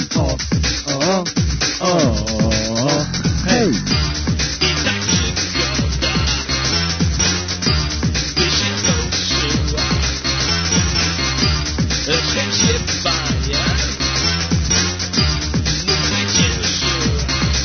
hej. I tak przygoda, by się toczyła, chęć się bania, znów zwyciężyła.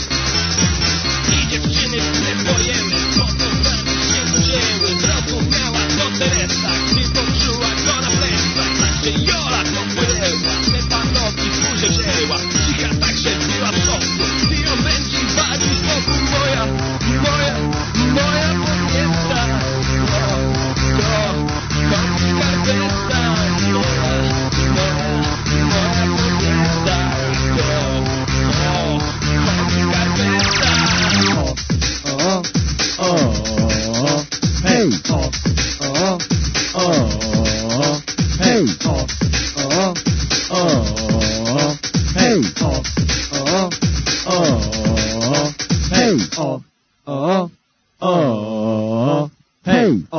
I dziewczyny, które pojęły, po co z nami się wzięły, zrozumiała to Teresa, gdy poczuła go na plecach. Także Jola to płynęła, Stefanowi buzię wzięła, cicha także była w szoku, gdy ją będzie walił z boku. Moja podnieta, to skarpeta. Moja podnieta, Hej. Hej. Hej. Hej. Hej.